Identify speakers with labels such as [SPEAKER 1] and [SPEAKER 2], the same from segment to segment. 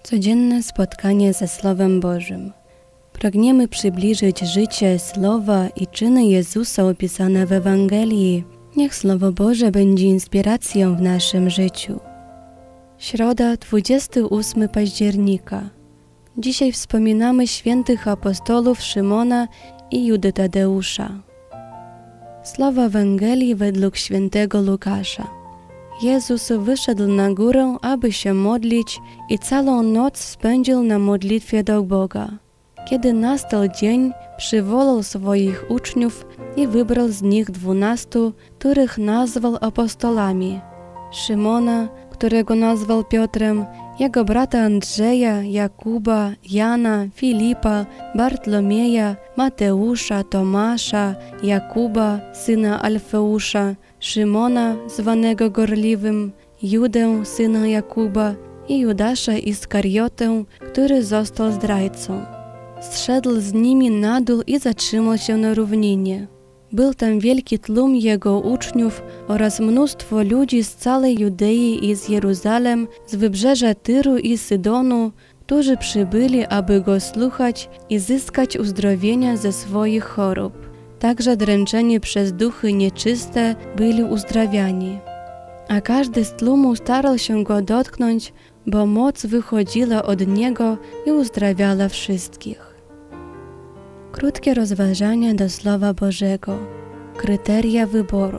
[SPEAKER 1] Codzienne spotkanie ze Słowem Bożym. Pragniemy przybliżyć życie, słowa i czyny Jezusa opisane w Ewangelii. Niech Słowo Boże będzie inspiracją w naszym życiu. Środa, 28 października. Dzisiaj wspominamy świętych apostołów Szymona i Judy Tadeusza. Słowa Ewangelii według świętego Łukasza. Jezus wyszedł na górę, aby się modlić i całą noc spędził na modlitwie do Boga. Kiedy nastał dzień, przywołał swoich uczniów i wybrał z nich 12, których nazwał apostolami. Szymona, którego nazwał Piotrem, jego brata Andrzeja, Jakuba, Jana, Filipa, Bartłomieja, Mateusza, Tomasza, Jakuba, syna Alfeusza, Szymona, zwanego Gorliwym, Judę, syna Jakuba i Judasza Iskariotę, który został zdrajcą. Zszedł z nimi na dół i zatrzymał się na równinie. Był tam wielki tłum jego uczniów oraz mnóstwo ludzi z całej Judei i z Jeruzalem, z wybrzeża Tyru i Sydonu, którzy przybyli, aby go słuchać i zyskać uzdrowienia ze swoich chorób. Także dręczeni przez duchy nieczyste byli uzdrawiani. A każdy z tłumu starał się go dotknąć, bo moc wychodziła od niego i uzdrawiała wszystkich. Krótkie rozważania do Słowa Bożego. Kryteria wyboru.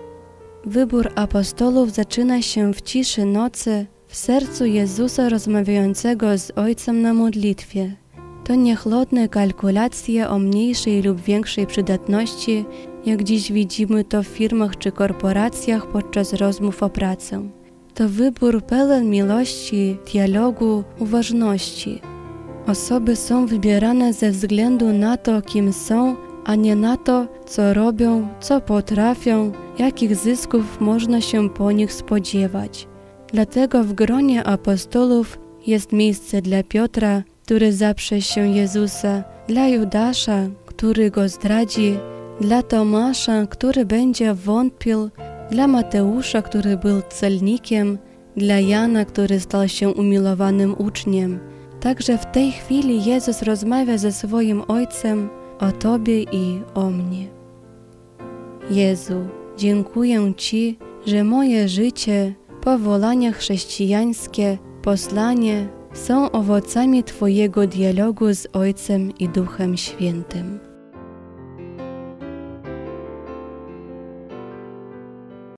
[SPEAKER 1] Wybór apostołów zaczyna się w ciszy nocy, w sercu Jezusa rozmawiającego z Ojcem na modlitwie. To nie chłodne kalkulacje o mniejszej lub większej przydatności, jak dziś widzimy to w firmach czy korporacjach podczas rozmów o pracę. To wybór pełen miłości, dialogu, uważności. Osoby są wybierane ze względu na to, kim są, a nie na to, co robią, co potrafią, jakich zysków można się po nich spodziewać. Dlatego w gronie apostołów jest miejsce dla Piotra, który zaprze się Jezusa, dla Judasza, który go zdradzi, dla Tomasza, który będzie wątpił, dla Mateusza, który był celnikiem, dla Jana, który stał się umilowanym uczniem. Także w tej chwili Jezus rozmawia ze swoim Ojcem o Tobie i o mnie. Jezu, dziękuję Ci, że moje życie, powołania chrześcijańskie, posłanie są owocami Twojego dialogu z Ojcem i Duchem Świętym.